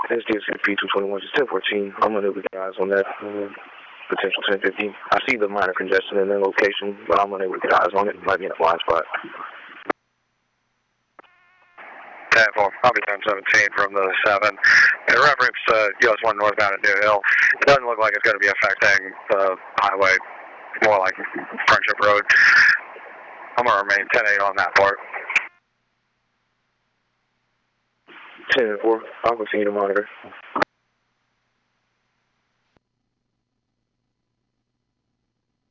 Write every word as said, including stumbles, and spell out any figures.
S D S P two twenty-one, just ten fourteen. I'm unable to get eyes on that. Uh, potential ten fifty. I see the minor congestion in that location, but I'm unable to get eyes on it. It might be in a blind spot. ten four, I'll be ten seventeen from the seven. In reference to U S one northbound at New Hill, it doesn't look like it's going to be affecting the highway, more like Friendship Road. I'm going to remain ten eight on that part. ten four, I'll continue to monitor.